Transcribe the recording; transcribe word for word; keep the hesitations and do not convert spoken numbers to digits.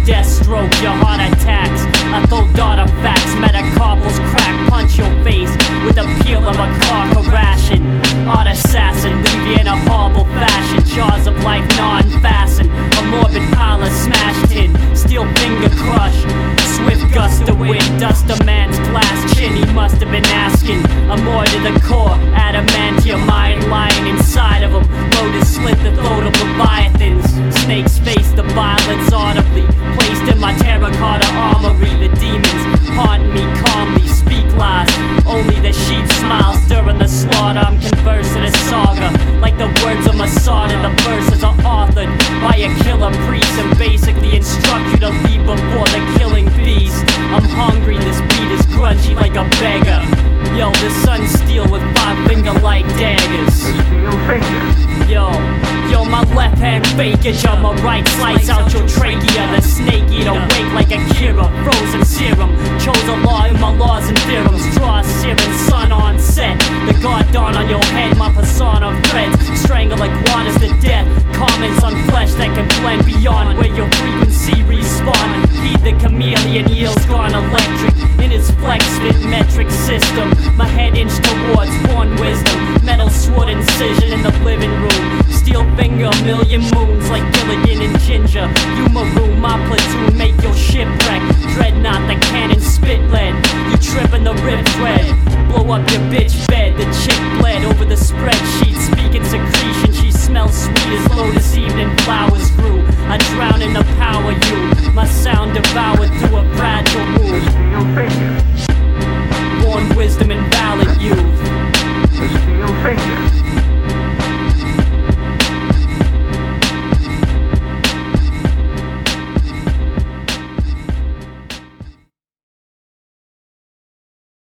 death stroke, your heart attacks. I throw artifacts, metacarpals crack, punch your face with the peel of a car ration. Art assassin, leave you in a horrible fashion. Jaws of life non-fastened, a morbid pile of smashed tin, steel finger crush. Swift gust of wind, dust a man's glass chin. He must have been asking, I'm more to the core, adamantium mind lying inside of him. Lotus slit the throat of leviathans. Snakes face the violence audibly, placed in my terracotta armory. The demons haunt me calmly, speak lies, only the sheep smile, stirring the slaughter. I'm conversing a saga, like the words of Masada. The verses are authored by a killer priest and basically instruct you to leave before the killing feast. I'm hungry, this beat is grungy like a beggar. Yo, the sun's steel with five finger like daggers. Yo, yo, my left hand fake it, yo, my right slice out your trachea. The snake eater wake like Akira, frozen serum. Chose a law in my laws and theorems. Draw a searing sun on set. The guard dawn on your head, my persona threads. Strangle iguanas to death. Comments on flesh that can blend beyond where your frequency respawn. Heed the chameleon, yields gone electric in his flex fit metric system. My head inched towards born wisdom. Metal sword incision in the living room. Steel finger, a million moons like Gilligan and Ginger. You maroon my platoon, make your shipwreck. Dreadnought, the cannon spit lead. You tripping the rib thread. Blow up your bitch bed. The chick bled over the spreadsheet. Speaking secretion, she smells sweet as lotus evening flowers grew. I drown in the power you. My sound devoured through a fragile womb. Born wisdom and valid youth.